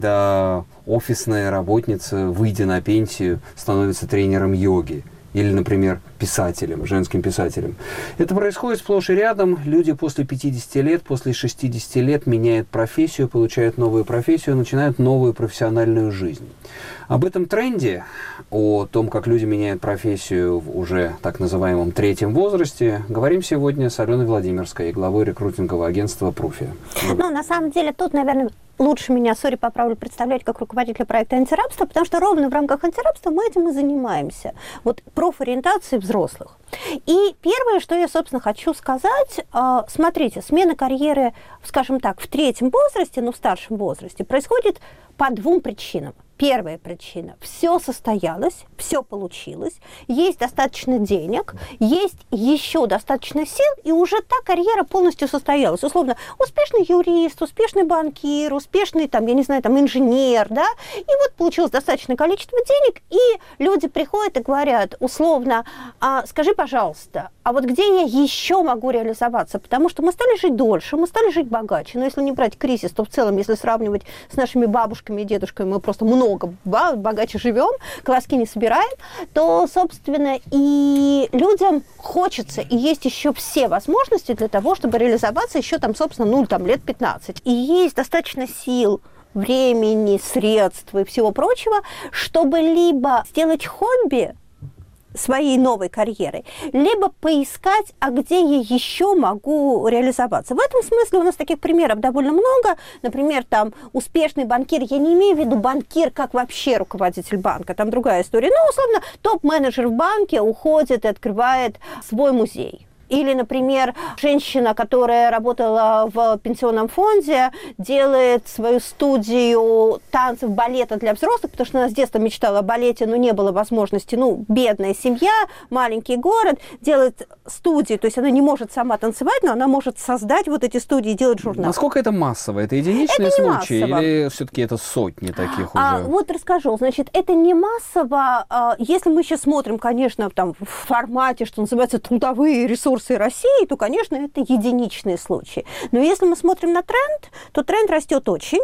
Да, офисная работница, выйдя на пенсию, становится тренером йоги. Или, например, писателем, женским писателем. Это происходит сплошь и рядом. Люди после 50 лет, после 60 лет меняют профессию, получают новую профессию, начинают новую профессиональную жизнь. Об этом тренде, о том, как люди меняют профессию в уже так называемом третьем возрасте, говорим сегодня с Аленой Владимирской, главой рекрутингового агентства «Пруфи». Ну, на самом деле, тут, наверное, лучше меня, поправлю, представлять как руководителя проекта антирабства, потому что ровно в рамках антирабства мы этим и занимаемся. Вот профориентацией взрослых. И первое, что я, собственно, хочу сказать, смотрите, смена карьеры, скажем так, в третьем возрасте, но в старшем возрасте, происходит по двум причинам. Первая причина. Все состоялось, все получилось, есть достаточно денег, есть еще достаточно сил, и уже та карьера полностью состоялась. Условно, успешный юрист, успешный банкир, успешный, там, я не знаю, там, инженер, да, и вот получилось достаточное количество денег, и люди приходят и говорят, условно, скажи, пожалуйста, а вот где я еще могу реализоваться? Потому что мы стали жить дольше, мы стали жить богаче, но если не брать кризис, то в целом, если сравнивать с нашими бабушками и дедушками, мы просто много богаче живем, колоски не собираем, то, собственно, и людям хочется, и есть еще все возможности для того, чтобы реализоваться еще там, собственно, лет 15. И есть достаточно сил, времени, средств и всего прочего, чтобы либо сделать хобби своей новой карьерой, либо поискать, а где я еще могу реализоваться. В этом смысле у нас таких примеров довольно много. Например, там успешный банкир, я не имею в виду банкир как вообще руководитель банка, там другая история. Ну, условно, топ-менеджер в банке уходит и открывает свой музей. Или, например, женщина, которая работала в пенсионном фонде, делает свою студию танцев, балета для взрослых, потому что она с детства мечтала о балете, но не было возможности, бедная семья, маленький город, делает студии, то есть она не может сама танцевать, но она может создать вот эти студии и делать журнал. Насколько это массово? Это единичные случаи или все-таки это сотни таких уже? Вот расскажу. Значит, это не массово. Если мы сейчас смотрим, конечно, там в формате, что называется, трудовые ресурсы России, то, конечно, это единичные случаи. Но если мы смотрим на тренд, то тренд растет очень,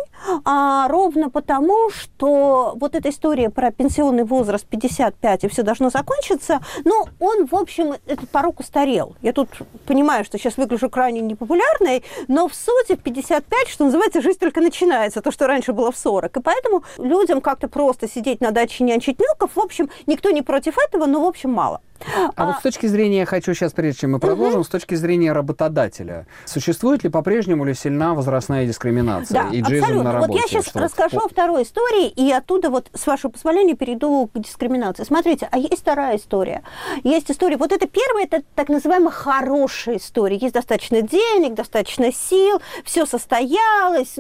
ровно потому, что вот эта история про пенсионный возраст 55 и все должно закончиться, но он, в общем, этот порог устарел. Я тут понимаю, что сейчас выгляжу крайне непопулярной, но в сути в 55, что называется, жизнь только начинается, то, что раньше было в 40. И поэтому людям как-то просто сидеть на даче и нянчить внуков, в общем, никто не против этого, но, в общем, мало. А вот с точки зрения, хочу сейчас, прежде чем мы продолжим, с точки зрения работодателя, существует ли по-прежнему ли сильна возрастная дискриминация? Да, и абсолютно. На работе? Вот я сейчас расскажу о второй истории, и оттуда, вот, с вашего позволения, перейду к дискриминации. Смотрите, а есть вторая история. Есть история, вот это первая, это так называемая хорошая история. Есть достаточно денег, достаточно сил, все состоялось.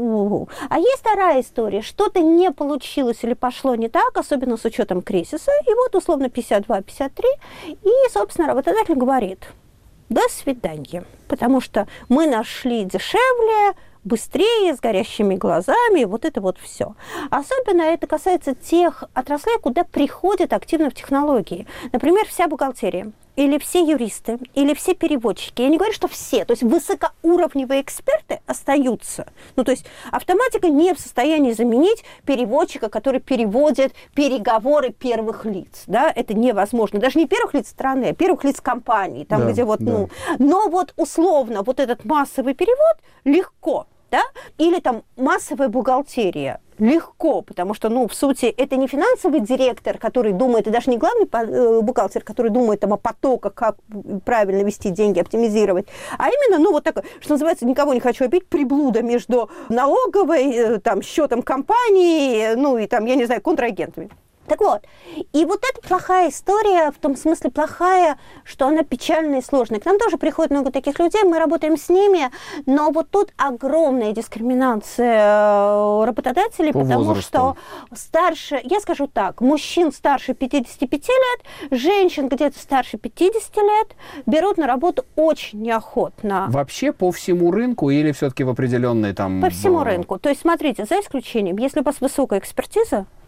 А есть вторая история. Что-то не получилось или пошло не так, особенно с учетом кризиса. И вот, условно, 52-53. И, собственно, работодатель говорит: до свидания, потому что мы нашли дешевле, быстрее, с горящими глазами, вот это вот все. Особенно это касается тех отраслей, куда приходят активно в технологии. Например, вся бухгалтерия, или все юристы, или все переводчики. Я не говорю, что все, то есть высокоуровневые эксперты остаются. То есть автоматика не в состоянии заменить переводчика, который переводит переговоры первых лиц. Да? Это невозможно. Даже не первых лиц страны, а первых лиц компании. Там, да, где вот, да. Но вот условно вот этот массовый перевод легко. Да? Или там массовая бухгалтерия. Легко, потому что, в сути, это не финансовый директор, который думает, и даже не главный бухгалтер, который думает там о потоках, как правильно вести деньги, оптимизировать, а именно, вот такое, что называется, никого не хочу обидеть, приблуда между налоговой, там, счетом компании, и там, я не знаю, контрагентами. Так вот, и вот это плохая история, в том смысле плохая, что она печальная и сложная. К нам тоже приходит много таких людей, мы работаем с ними, но вот тут огромная дискриминация работодателей, потому что старше, я скажу так, мужчин старше 55 лет, женщин где-то старше 50 лет берут на работу очень неохотно. Вообще по всему рынку или все-таки в определенной там... По всему рынку. То есть, смотрите, за исключением, если у вас высокая экспертиза,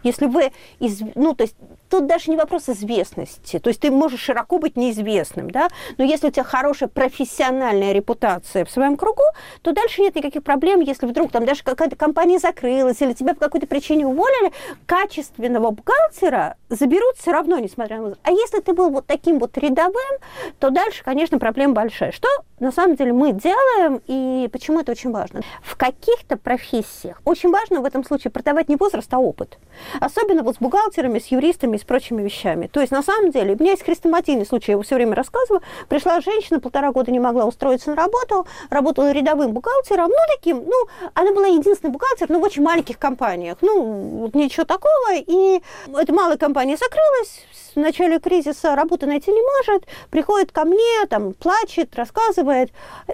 Если вы, то есть тут даже не вопрос известности, то есть ты можешь широко быть неизвестным, да, но если у тебя хорошая профессиональная репутация в своем кругу, то дальше нет никаких проблем, если вдруг там даже какая-то компания закрылась или тебя по какой-то причине уволили, качественного бухгалтера заберут все равно, несмотря на возраст. А если ты был вот таким вот рядовым, то дальше, конечно, проблема большая. Что на самом деле мы делаем и почему это очень важно? В каких-то профессиях очень важно в этом случае продавать не возраст, а опыт. Особенно вот с бухгалтерами, с юристами и с прочими вещами. То есть, на самом деле, у меня есть хрестоматийный случай, я его все время рассказываю. Пришла женщина, 1,5 года не могла устроиться на работу, работала рядовым бухгалтером, она была единственный бухгалтер, в очень маленьких компаниях. Ничего такого. И эта малая компания закрылась, в начале кризиса работы найти не может, приходит ко мне, плачет, рассказывает.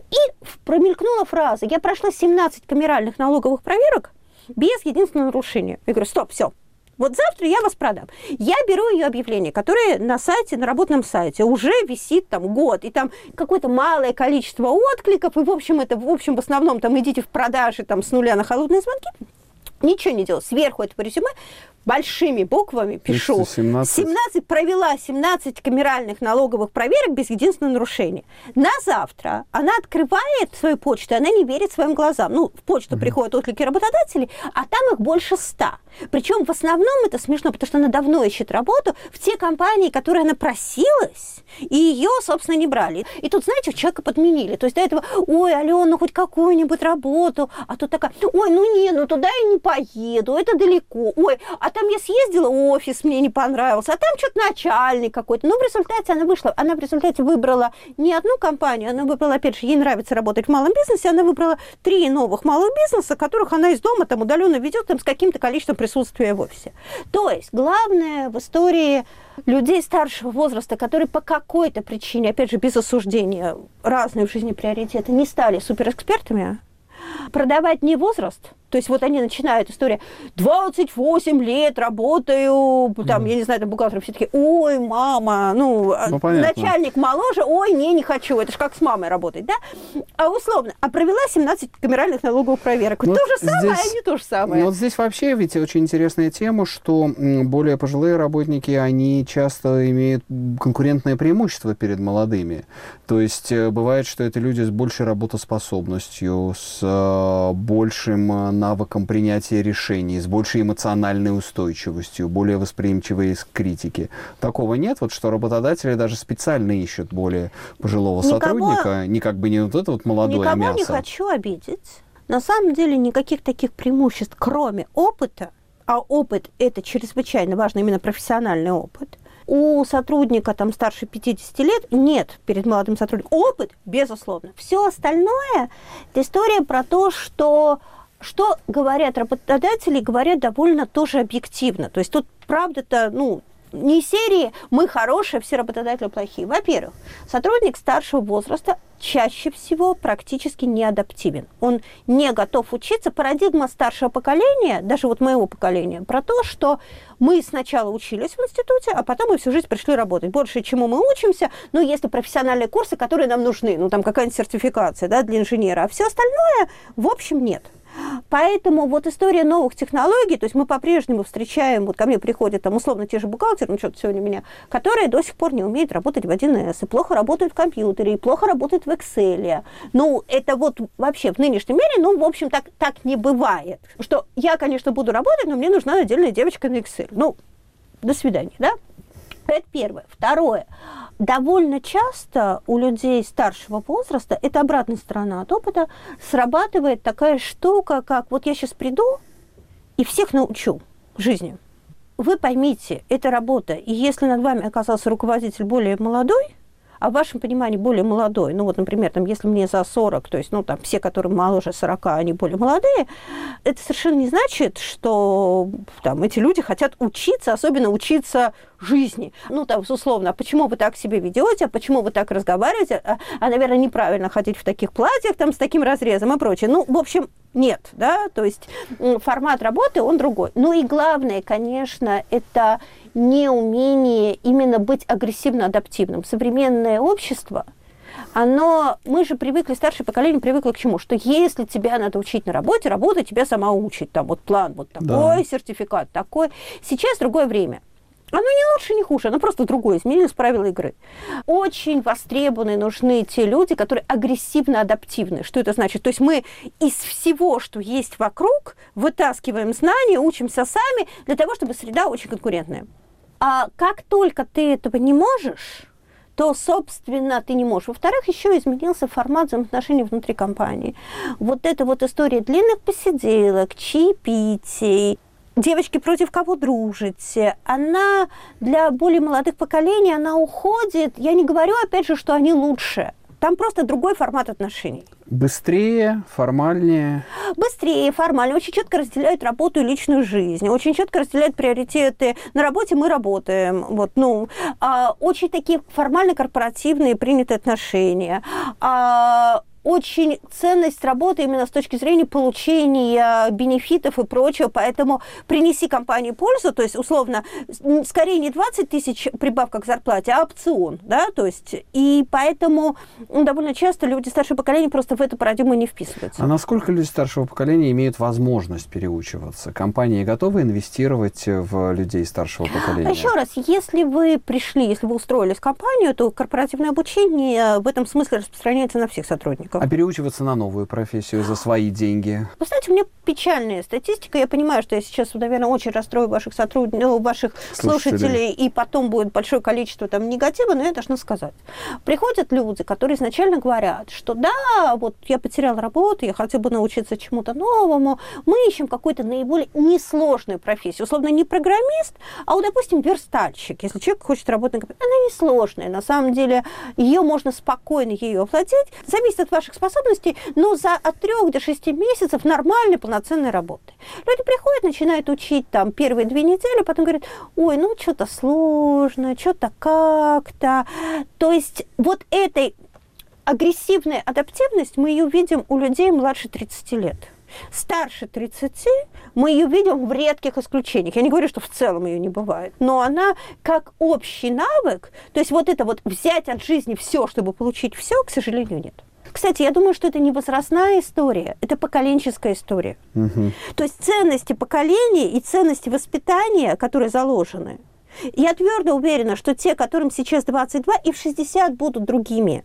И промелькнула фраза: я прошла 17 камеральных налоговых проверок без единственного нарушения. Я говорю: стоп, все. Вот завтра я вас продам. Я беру ее объявление, которое на сайте, на работном сайте уже висит год, и там какое-то малое количество откликов, и в основном идите в продажи с нуля на холодные звонки. Ничего не делаю. Сверху это резюме большими буквами пишу. 17 провела 17 камеральных налоговых проверок без единственного нарушения. На завтра она открывает свою почту, и она не верит своим глазам. В почту приходят отклики работодателей, а там их больше 100. Причем в основном это смешно, потому что она давно ищет работу в те компании, которые она просилась, и ее, собственно, не брали. И тут, знаете, человека подменили. То есть до этого: ой, Алена, хоть какую-нибудь работу. А тут такая: ой, туда я не поеду, это далеко. Ой, а там я съездила, офис мне не понравился, а там что-то начальник какой-то. В результате она в результате выбрала не одну компанию, она выбрала, опять же, ей нравится работать в малом бизнесе, она выбрала 3 новых малых бизнеса, которых она из дома удаленно ведет с каким-то количеством присутствия в офисе. То есть главное в истории людей старшего возраста, которые по какой-то причине, опять же, без осуждения, разные в жизни приоритеты, не стали суперэкспертами, продавать не возраст. То есть они начинают историю: 28 лет работаю, я не знаю, бухгалтеры все таки: ой, мама, начальник моложе, ой, не хочу, это ж как с мамой работать, да? Условно, провела 17 камеральных налоговых проверок. То же самое, а не то же самое. Здесь вообще ведь очень интересная тема, что более пожилые работники, они часто имеют конкурентное преимущество перед молодыми. То есть бывает, что это люди с большей работоспособностью, с большим навыком принятия решений, с большей эмоциональной устойчивостью, более восприимчивые к критике. Такого нет, что работодатели даже специально ищут более пожилого сотрудника, не вот это молодое мясо. Никого не хочу обидеть. На самом деле никаких таких преимуществ, кроме опыта, а опыт – это чрезвычайно важно, именно профессиональный опыт, у сотрудника старше 50 лет нет перед молодым сотрудником. Опыт, безусловно. Все остальное – это история про то, что говорят работодатели, говорят довольно тоже объективно. То есть тут правда-то, не серии «мы хорошие, все работодатели плохие». Во-первых, сотрудник старшего возраста чаще всего практически не адаптивен. Он не готов учиться. Парадигма старшего поколения, даже моего поколения, про то, что мы сначала учились в институте, а потом мы всю жизнь пришли работать. Больше чему мы учимся, если профессиональные курсы, которые нам нужны, какая-нибудь сертификация, да, для инженера, а все остальное, в общем, нет. Поэтому история новых технологий, то есть мы по-прежнему встречаем, ко мне приходят условно те же бухгалтеры, что-то сегодня меня, которые до сих пор не умеют работать в 1С, и плохо работают в компьютере, и плохо работают в Excel. Это вообще в нынешнем мире, в общем, так не бывает. Что я, конечно, буду работать, но мне нужна отдельная девочка на Excel. До свидания, да? Это первое. Второе. Довольно часто у людей старшего возраста, это обратная сторона от опыта, срабатывает такая штука, как я сейчас приду и всех научу жизни. Вы поймите, это работа, и если над вами оказался руководитель более молодой, а в вашем понимании более молодой, например, если мне за 40, то есть, все, которые моложе 40, они более молодые, это совершенно не значит, что эти люди хотят учиться, особенно учиться жизни. Условно, а почему вы так себя ведете, а почему вы так разговариваете, наверное, неправильно ходить в таких платьях, с таким разрезом и прочее. В общем, нет, да, то есть формат работы, он другой. И главное, конечно, это неумение именно быть агрессивно-адаптивным. Современное общество Мы же привыкли, старшее поколение привыкло к чему? Что если тебя надо учить на работе, работа тебя сама учит. Там вот план вот такой, да. Сертификат такой. Сейчас другое время. Оно не лучше, не хуже, оно просто другое, изменились правила игры. Очень востребованы нужны те люди, которые агрессивно-адаптивны. Что это значит? То есть мы из всего, что есть вокруг, вытаскиваем знания, учимся сами для того, чтобы среда очень конкурентная. А как только ты этого не можешь, то, собственно, ты не можешь. Во-вторых, еще изменился формат взаимоотношений внутри компании. Вот эта вот история длинных посиделок, чаепитий, девочки против кого дружите, она для более молодых поколений, она уходит. Я не говорю, опять же, что они лучше. Там просто другой формат отношений. Быстрее, формальнее. Быстрее, формально. Очень четко разделяют работу и личную жизнь. Очень четко разделяют приоритеты. На работе мы работаем. Вот, очень такие формально-корпоративные принятые отношения. Очень ценность работы именно с точки зрения получения бенефитов и прочего, поэтому принеси компании пользу, то есть, условно, скорее не 20 тысяч прибавка к зарплате, а опцион, да, то есть, и поэтому довольно часто люди старшего поколения просто в эту парадигму не вписываются. А насколько люди старшего поколения имеют возможность переучиваться? Компании готовы инвестировать в людей старшего поколения? Еще раз, если вы пришли, если вы устроились в компанию, то корпоративное обучение в этом смысле распространяется на всех сотрудников. А переучиваться на новую профессию за свои деньги? Вы знаете, у меня печальная статистика. Я понимаю, что я сейчас, наверное, очень расстрою ваших ваших слушателей, и потом будет большое количество там негатива, но я должна сказать. Приходят люди, которые изначально говорят, что да, вот я потерял работу, я хотел бы научиться чему-то новому, мы ищем какую-то наиболее несложную профессию. Условно, не программист, а, вот, допустим, верстальщик. Если человек хочет работать на компьютере, она несложная. На самом деле, ее можно спокойно ею овладеть. Зависит от ваших способностей, но от 3 до 6 месяцев нормальной, полноценной работы. Люди приходят, начинают учить там первые 2 недели, потом говорят, ой, ну что-то сложно, что-то как-то. То есть вот этой агрессивной адаптивность мы ее видим у людей младше 30 лет. Старше 30 мы ее видим в редких исключениях. Я не говорю, что в целом ее не бывает, но она как общий навык, то есть вот это вот взять от жизни все, чтобы получить все, к сожалению, нет. Кстати, я думаю, что это не возрастная история, это поколенческая история. Угу. То есть ценности поколения и ценности воспитания, которые заложены, я твердо уверена, что те, которым сейчас 22, и в 60 будут другими.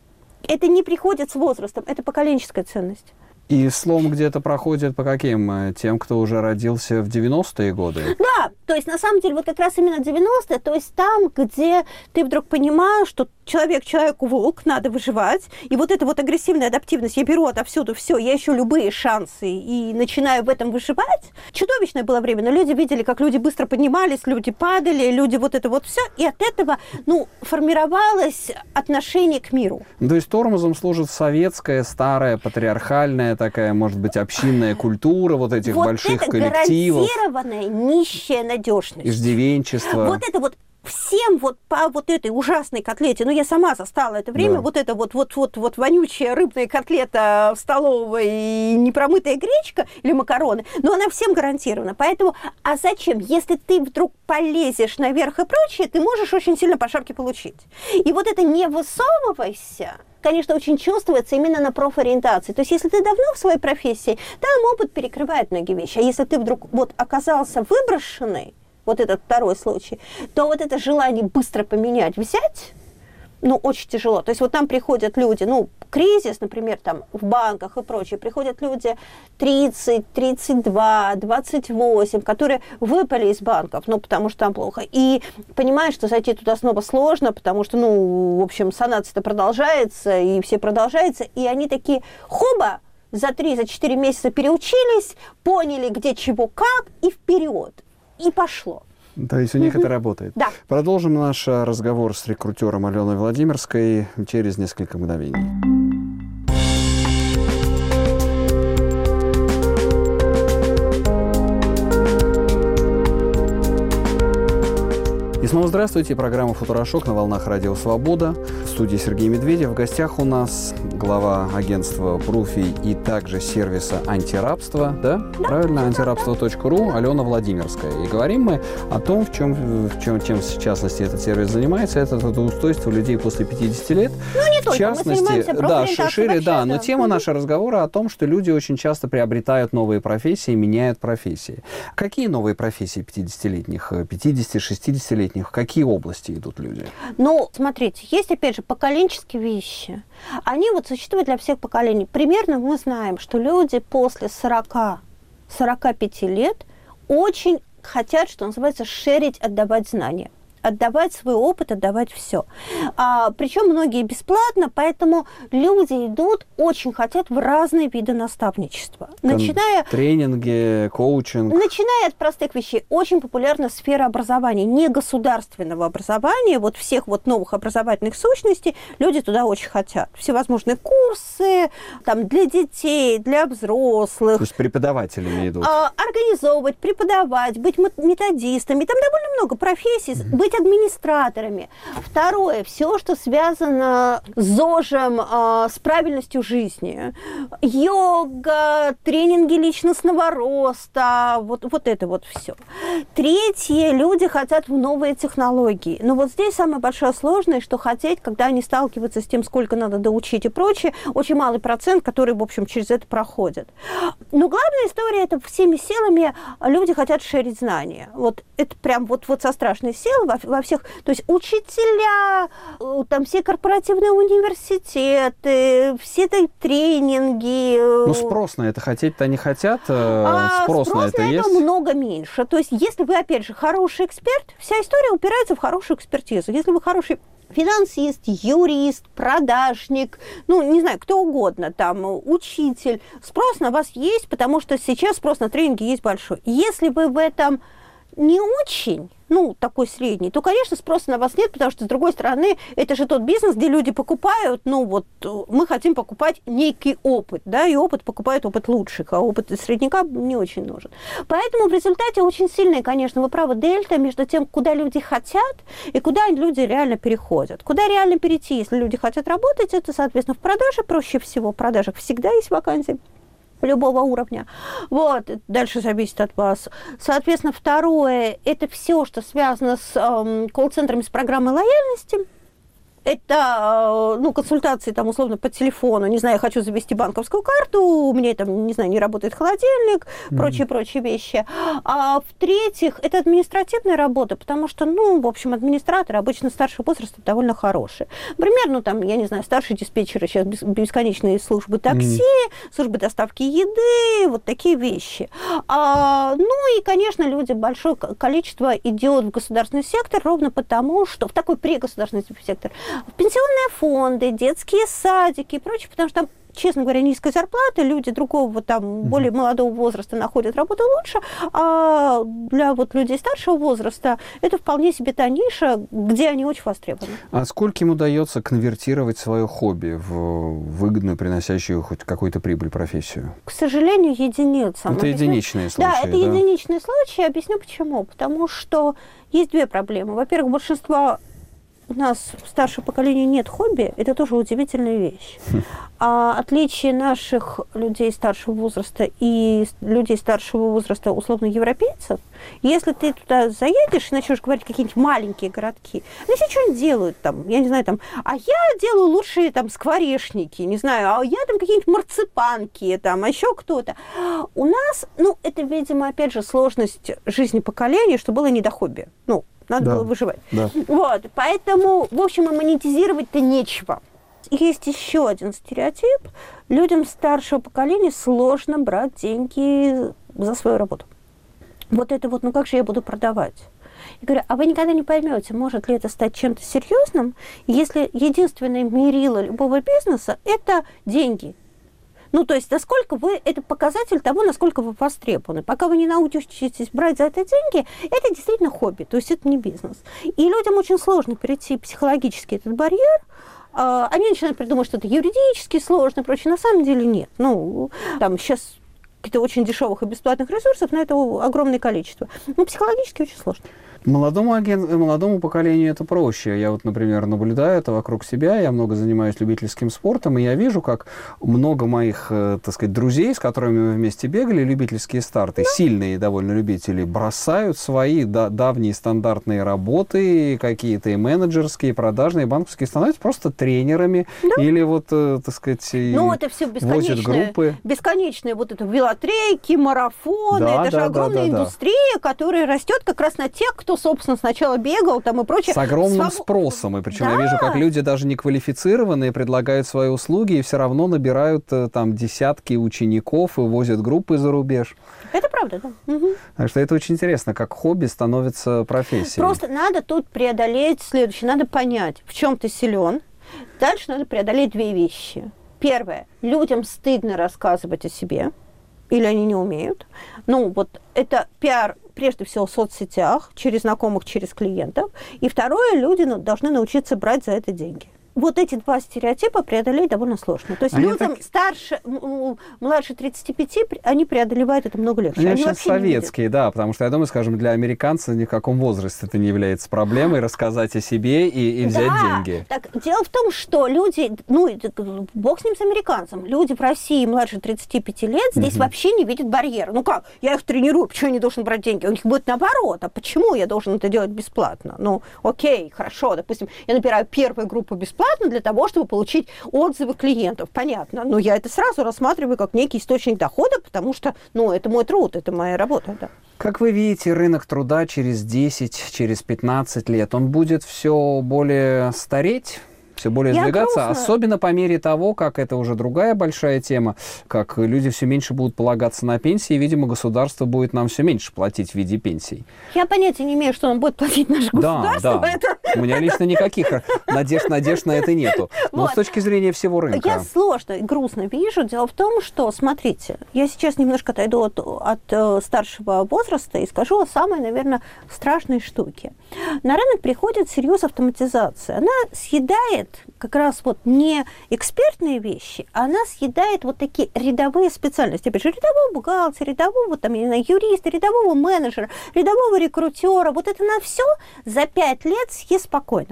Это не приходит с возрастом, это поколенческая ценность. И слом где-то проходит по каким? Тем, кто уже родился в 90-е годы? Да, то есть на самом деле вот как раз именно 90-е, то есть там, где ты вдруг понимаешь, что человек человеку волк, надо выживать, и вот эта вот агрессивная адаптивность, я беру отовсюду все, я ищу любые шансы и начинаю в этом выживать. Чудовищное было время, но люди видели, как люди быстро поднимались, люди падали, люди вот это вот все, и от этого, формировалось отношение к миру. То есть тормозом служит советская, старая, патриархальная, такая, может быть, общинная культура вот этих больших коллективов. Вот это гарантированная нищая надежность. Иждивенчество. Вот это вот всем вот по вот этой ужасной котлете, я сама застала это время, да. Вот это вот вонючая рыбная котлета в столовой и непромытая гречка или макароны, но она всем гарантирована. Поэтому, а зачем? Если ты вдруг полезешь наверх и прочее, ты можешь очень сильно по шапке получить. И вот это не высовывайся, конечно, очень чувствуется именно на профориентации. То есть, если ты давно в своей профессии, там опыт перекрывает многие вещи. А если ты вдруг оказался выброшенный, вот этот второй случай, то вот это желание быстро поменять, взять, очень тяжело. То есть вот там приходят люди, кризис, например, там в банках и прочее, приходят люди 30, 32, 28, которые выпали из банков, потому что там плохо. И понимают, что зайти туда снова сложно, потому что, в общем, санация-то продолжается, и все продолжается, и они такие, хоба, за 3-4 месяца переучились, поняли, где чего как, и вперед. И пошло. То есть у них это работает. Да. Продолжим наш разговор с рекрутером Аленой Владимирской через несколько мгновений. И снова здравствуйте. Программа «Футурошок» на волнах Радио Свобода. В студии Сергей Медведев. В гостях у нас глава агентства «Пруфи» и также сервиса «Антирабство». Да? Правильно? Антирабство.ру Алена Владимирская. И говорим мы о том, чем в частности этот сервис занимается. Это трудоустройство людей после 50 лет. В частности, да, шире, да, но тема нашего разговора о том, что люди очень часто приобретают новые профессии, меняют профессии. Какие новые профессии 50-летних, 50-60-летних, в какие области идут люди? Ну, смотрите, есть, опять же, поколенческие вещи. Они вот существуют для всех поколений. Примерно мы знаем, что люди после 40-45 лет очень хотят, что называется, шерить, отдавать знания. Отдавать свой опыт, отдавать все. Причем многие бесплатно, поэтому люди идут, очень хотят в разные виды наставничества. Начиная тренинги, коучинг. Начиная от простых вещей. Очень популярна сфера образования, не государственного образования, вот всех вот новых образовательных сущностей, люди туда очень хотят. Всевозможные курсы там, для детей, для взрослых. То есть преподавателями идут. Организовывать, преподавать, быть методистами. Там довольно много профессий. Быть администраторами. Второе, все, что связано с ЗОЖем, с правильностью жизни. Йога, тренинги личностного роста, вот это вот все. Третье, люди хотят в новые технологии. Но вот здесь самое большое сложное, что хотеть, когда они сталкиваются с тем, сколько надо доучить и прочее, очень малый процент, который, в общем, через это проходит. Но главная история, это всеми силами люди хотят шерить знания. Вот это прям вот со страшной силой во всех, то есть учителя, там все корпоративные университеты, все тренинги. Ну, спрос на это хотеть-то не хотят, спрос на это есть? Много меньше. То есть, если вы, опять же, хороший эксперт, вся история упирается в хорошую экспертизу. Если вы хороший финансист, юрист, продажник, ну, не знаю, кто угодно, там, учитель, спрос на вас есть, потому что сейчас спрос на тренинги есть большой. Если вы в этом не очень, ну, такой средний, то, конечно, спроса на вас нет, потому что, с другой стороны, это же тот бизнес, где люди покупают, ну, вот, мы хотим покупать некий опыт, да, и опыт покупает опыт лучших, а опыт средняка не очень нужен. Поэтому в результате очень сильная, конечно, вы правы, дельта между тем, куда люди хотят и куда люди реально переходят. Куда реально перейти, если люди хотят работать, это, соответственно, в продаже проще всего, в продажах всегда есть вакансии любого уровня. Вот, дальше зависит от вас. Соответственно, второе, это все, что связано с колл-центрами, с программой лояльности. Это, ну, консультации, там, условно, по телефону. Не знаю, я хочу завести банковскую карту, у меня, там, не знаю, не работает холодильник, прочие вещи. А в-третьих, это административная работа, потому что, ну, в общем, администраторы обычно старшего возраста довольно хорошие. Например, ну, там, я не знаю, старшие диспетчеры, сейчас бесконечные службы такси, службы доставки еды, вот такие вещи. Ну, и, конечно, люди, большое количество идет в государственный сектор ровно потому, что в такой пригосударственный сектор, в пенсионные фонды, детские садики и прочее, потому что там, честно говоря, низкая зарплата, люди другого, там, более молодого возраста находят работу лучше, а для вот людей старшего возраста это вполне себе та ниша, где они очень востребованы. А сколько им удается конвертировать свое хобби в выгодную, приносящую хоть какую-то прибыль профессию? К сожалению, единица. Это единичные случаи, да? Это единичные случаи. Объясню почему. Потому что есть две проблемы. Во-первых, большинство у нас в старшем поколении нет хобби, это тоже удивительная вещь. Отличие наших людей старшего возраста и людей старшего возраста, условно, европейцев, если ты туда заедешь и начнешь говорить какие-нибудь маленькие городки, они все что-нибудь делают там, я не знаю, там, а я делаю лучшие там скворечники, не знаю, а я там какие-нибудь марципанки, там, а еще кто-то. У нас, ну, это, видимо, опять же, сложность жизни поколения, что было не до хобби. Ну, надо было выживать. Да. Вот, поэтому, в общем, и монетизировать-то нечего. Есть еще один стереотип. Людям старшего поколения сложно брать деньги за свою работу. Вот это вот, ну как же я буду продавать? Я говорю, а вы никогда не поймете, может ли это стать чем-то серьезным, если единственное мерило любого бизнеса – это деньги. Ну, то есть, насколько вы, это показатель того, насколько вы востребованы. Пока вы не научитесь брать за это деньги, это действительно хобби, то есть это не бизнес. И людям очень сложно перейти психологически этот барьер. Они начинают придумывать, что это юридически сложно и прочее. На самом деле нет. Ну, там сейчас каких-то очень дешевых и бесплатных ресурсов, на это огромное количество. Но психологически очень сложно. Молодому поколению это проще. Я вот, например, наблюдаю это вокруг себя, я много занимаюсь любительским спортом, и я вижу, как много моих, так сказать, друзей, с которыми мы вместе бегали, любительские старты, сильные довольно любители, бросают свои давние стандартные работы, какие-то и менеджерские, и продажные, и банковские, становятся просто тренерами, или вот, так сказать, это все возят группы. Бесконечные вот это велотрейки, марафоны, это же огромная индустрия, которая растет как раз на тех, кто, собственно, сначала бегал там и прочее. С огромным спросом. И причем я вижу, как люди даже неквалифицированные предлагают свои услуги и все равно набирают там десятки учеников и возят группы за рубеж. Это правда, да. Угу. Так что это очень интересно, как хобби становится профессией. Просто надо тут преодолеть следующее. Надо понять, в чем ты силен. Дальше надо преодолеть две вещи. Первое. Людям стыдно рассказывать о себе. Или они не умеют. Это пиар, прежде всего, в соцсетях, через знакомых, через клиентов. И второе, люди должны научиться брать за это деньги. Вот эти два стереотипа преодолеть довольно сложно. То есть людям старше, младше 35, они преодолевают это много легче. Они очень советские, да, потому что, я думаю, скажем, для американца ни в каком возрасте это не является проблемой рассказать о себе и взять деньги. Так, дело в том, что люди, бог с ним, с американцем, люди в России младше 35 лет здесь вообще не видят барьера. Я их тренирую, почему я не должен брать деньги? У них будет наоборот, а почему я должен это делать бесплатно? Окей, хорошо, допустим, я набираю первую группу бесплатно, для того, чтобы получить отзывы клиентов. Понятно. Но я это сразу рассматриваю как некий источник дохода, потому что, это мой труд, это моя работа. Да. Как вы видите, рынок труда через 10, через 15 лет, он будет все более стареть? Все более сдвигаться, особенно по мере того, как это уже другая большая тема, как люди все меньше будут полагаться на пенсии, и, видимо, государство будет нам все меньше платить в виде пенсий. Я понятия не имею, что нам будет платить наше государство. Да. У меня лично никаких надежд на это нету. Но с точки зрения всего рынка. Я сложно и грустно вижу. Дело в том, что, смотрите, я сейчас немножко отойду от старшего возраста и скажу о самой, наверное, страшной штуке. На рынок приходит серьез автоматизации. Она съедает как раз не экспертные вещи, а она съедает такие рядовые специальности. Опять же, рядового бухгалтера, рядового юриста, рядового менеджера, рядового рекрутера. Это на все за 5 лет съест спокойно.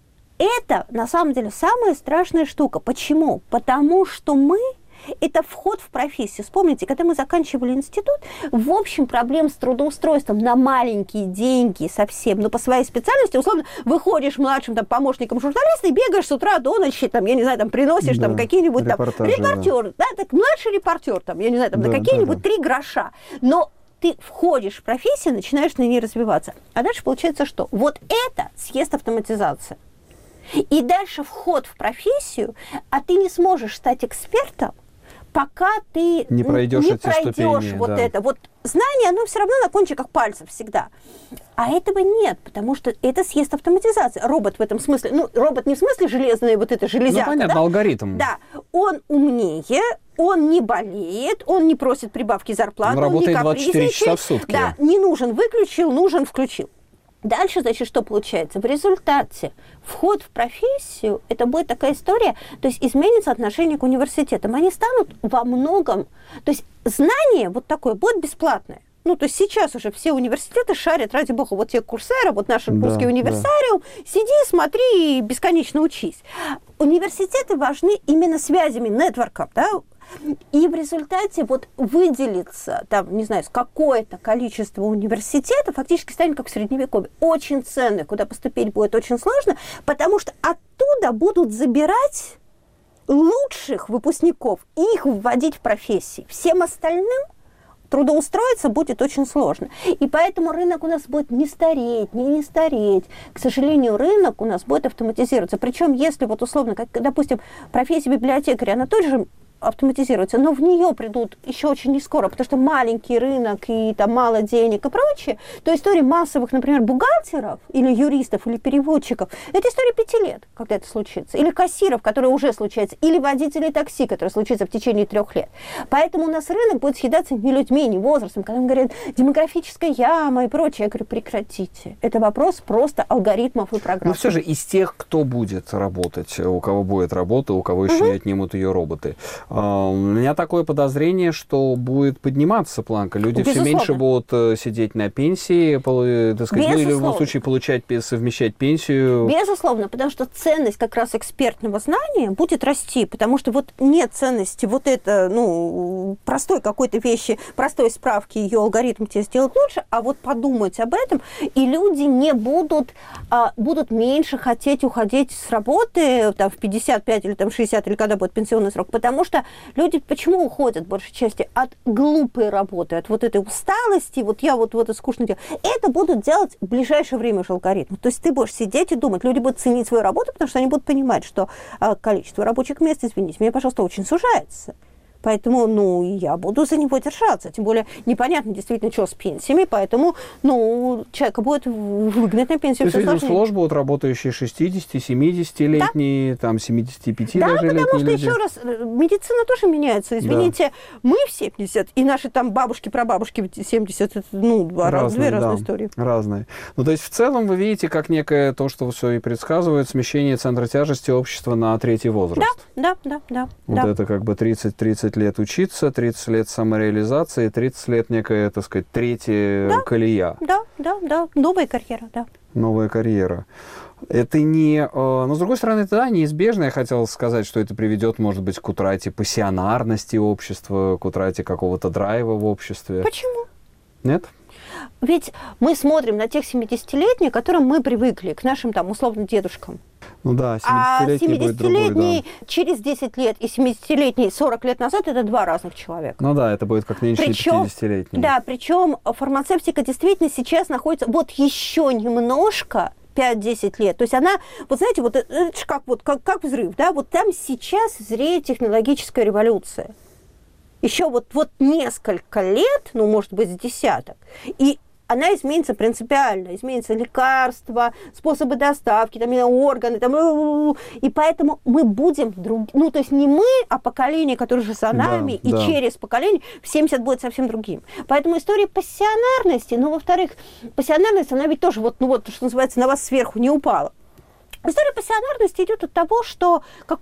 Это, на самом деле, самая страшная штука. Почему? Потому что это вход в профессию. Вспомните, когда мы заканчивали институт, в общем, проблем с трудоустройством на маленькие деньги совсем, но по своей специальности, условно, выходишь младшим помощником журналиста и бегаешь с утра до ночи, приносишь какие-нибудь репортеры, так младший репортер, на какие-нибудь 3 гроша. Но ты входишь в профессию, начинаешь на ней развиваться. А дальше получается что? Это съест автоматизация. И дальше вход в профессию, а ты не сможешь стать экспертом, пока ты не пройдешь ступени, это. Знание, оно все равно на кончиках пальцев всегда. А этого нет, потому что это съест автоматизация. Робот в этом смысле, робот не в смысле железная железяка. Понятно, алгоритм. Да, он умнее, он не болеет, он не просит прибавки зарплаты, он работает не 24 часа в сутки. Да, не нужен выключил, нужен включил. Дальше, что получается? В результате вход в профессию, это будет такая история, то есть изменится отношение к университетам. Они станут во многом, то есть знание такое будет бесплатное. То есть сейчас уже все университеты шарят, ради бога, те Курсера, наш русский универсариум, сиди, смотри и бесконечно учись. Университеты важны именно связями, нетворком, да? И в результате выделится, какое-то количество университетов, фактически станет как в Средневековье, очень ценный, куда поступить будет очень сложно, потому что оттуда будут забирать лучших выпускников и их вводить в профессии. Всем остальным трудоустроиться будет очень сложно. И поэтому рынок у нас будет не стареть. К сожалению, рынок у нас будет автоматизироваться. Причем, если условно, как, допустим, профессия библиотекаря, она тоже автоматизируется, но в нее придут еще очень не скоро, потому что маленький рынок и мало денег и прочее, то история массовых, например, бухгалтеров или юристов, или переводчиков, это история 5 лет, когда это случится, или кассиров, которые уже случаются, или водителей такси, которые случится в течение 3 лет. Поэтому у нас рынок будет съедаться не людьми, не возрастом, когда он говорит демографическая яма и прочее. Я говорю, прекратите. Это вопрос просто алгоритмов и программ. Но все же из тех, кто будет работать, у кого будет работа, у кого еще не отнимут ее роботы, У меня такое подозрение, что будет подниматься планка. Люди все меньше будут сидеть на пенсии, так сказать, ну, или в любом случае совмещать пенсию. Безусловно, потому что ценность как раз экспертного знания будет расти, потому что вот нет ценности вот это, ну, простой какой-то вещи, простой справки, ее алгоритм тебе сделает лучше, а вот подумать об этом, и люди не будут меньше хотеть уходить с работы там, в 55 или там, 60, или когда будет пенсионный срок, потому что люди почему уходят, в большей части, от глупой работы, от вот этой усталости, вот я вот это скучно делаю. Это будут делать в ближайшее время уже алгоритмы. То есть ты будешь сидеть и думать, люди будут ценить свою работу, потому что они будут понимать, что количество рабочих мест, извините меня, пожалуйста, очень сужается. Поэтому, ну, я буду за него держаться. Тем более, непонятно действительно, что с пенсиями, поэтому, ну, человека будет выгнать на пенсию. То есть, видимо, сложно будут работающие 60-70-летние, да. Там 75 да, даже летние потому что, люди. еще раз, медицина тоже меняется. Извините, да. Мы в 70, и наши там бабушки, прабабушки 70, это, ну, две разные истории. Разные. Ну, то есть, в целом, вы видите, как некое то, что все и предсказывает, смещение центра тяжести общества на третий возраст. Да. Вот это как бы 30 лет учиться, 30 лет самореализации, 30 лет некая, так сказать, третья колея. Да. Новая карьера, да. Новая карьера. Это не... Но, с другой стороны, это, да, неизбежно. Я хотел сказать, что это приведет, может быть, к утрате пассионарности общества, к утрате какого-то драйва в обществе. Почему? Нет? Ведь мы смотрим на тех 70-летних, к которым мы привыкли, к нашим, там, условно, дедушкам. Ну да, 70-летний будет другой, да. Через 10 лет и 70-летний 40 лет назад – это два разных человека. Ну да, это будет как нынешний 50-летний. Да, причем фармацевтика действительно сейчас находится вот еще немножко, 5-10 лет. То есть она, вот знаете, вот это же как взрыв, да, вот там сейчас зреет технологическая революция. Еще вот несколько лет, ну, может быть, с десяток, и она изменится принципиально, изменятся лекарства, способы доставки, там, органы, там, и поэтому мы будем ну, то есть не мы, а поколение, которое же за нами, да, и через поколение в 70 будет совсем другим. Поэтому история пассионарности, ну, во-вторых, пассионарность, она ведь тоже, вот, что называется, на вас сверху не упала. История пассионарности идет от того, что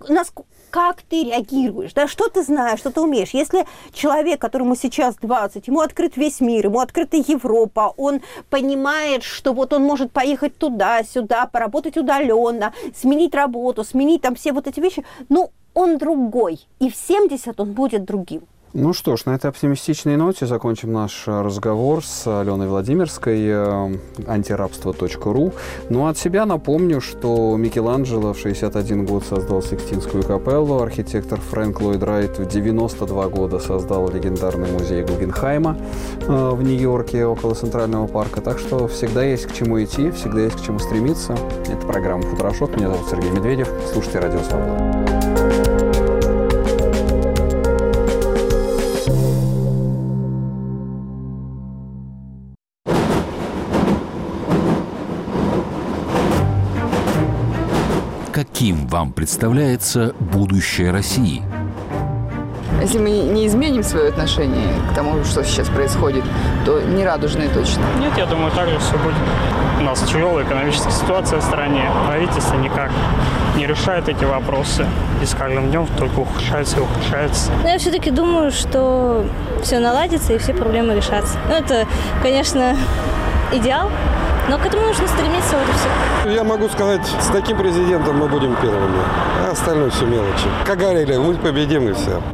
как ты реагируешь, да, что ты знаешь, что ты умеешь. Если человек, которому сейчас 20, ему открыт весь мир, ему открыта Европа, он понимает, что вот он может поехать туда-сюда, поработать удаленно, сменить работу, сменить там все вот эти вещи, ну, он другой. И в 70 он будет другим. Ну что ж, на этой оптимистичной ноте закончим наш разговор с Аленой Владимирской, антирабство.ру. Ну, от себя напомню, что Микеланджело в 61 год создал Сикстинскую капеллу, архитектор Фрэнк Ллойд Райт в 92 года создал легендарный музей Гугенхайма в Нью-Йорке около Центрального парка. Так что всегда есть к чему идти, всегда есть к чему стремиться. Это программа «Футурошок». Меня зовут Сергей Медведев. Слушайте «Радио Свобода». Каким вам представляется будущее России? Если мы не изменим свое отношение к тому, что сейчас происходит, то не радужное точно. Нет, я думаю, так же все будет. У нас тяжелая экономическая ситуация в стране. Правительство никак не решает эти вопросы. И с каждым днем только ухудшается и ухудшается. Но я все-таки думаю, что все наладится и все проблемы решатся. Ну, это, конечно, идеал. Но к этому нужно стремиться, вот и все. Я могу сказать, с таким президентом мы будем первыми, а остальное все мелочи. Как говорили, мы победим и все.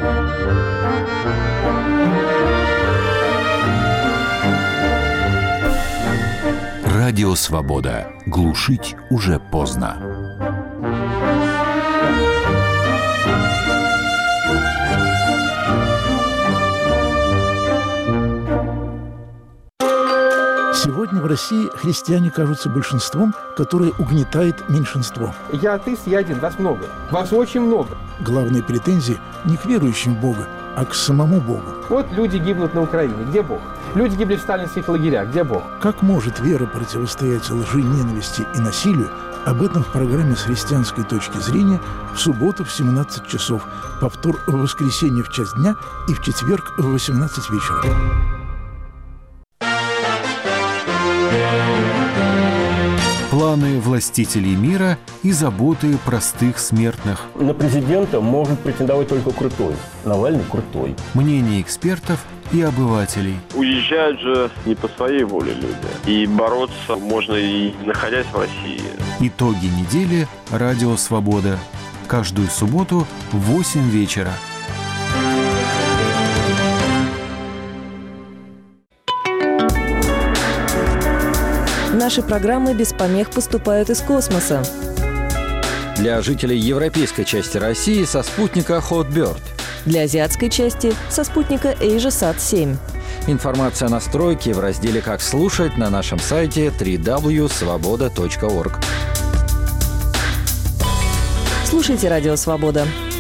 Радио Свобода. Глушить уже поздно. Сегодня в России христиане кажутся большинством, которое угнетает меньшинство. Я атеист, я один, вас много. Вас очень много. Главные претензии не к верующим в Бога, а к самому Богу. Вот люди гибнут на Украине. Где Бог? Люди гибли в сталинских лагерях. Где Бог? Как может вера противостоять лжи, ненависти и насилию? Об этом в программе «С христианской точки зрения» в субботу в 17 часов, повтор в воскресенье в час дня и в четверг в 18 вечера. планы властителей мира и заботы простых смертных. На президента может претендовать только крутой. Навальный крутой. Мнения экспертов и обывателей. Уезжают же не по своей воле люди. И бороться можно и находясь в России. Итоги недели. Радио «Свобода». Каждую субботу в 8 вечера. Наши программы без помех поступают из космоса. Для жителей европейской части России со спутника Hotbird. Для азиатской части со спутника AsiaSat-7. Информация о настройке в разделе «Как слушать» на нашем сайте www.svoboda.org. Слушайте «Радио Свобода».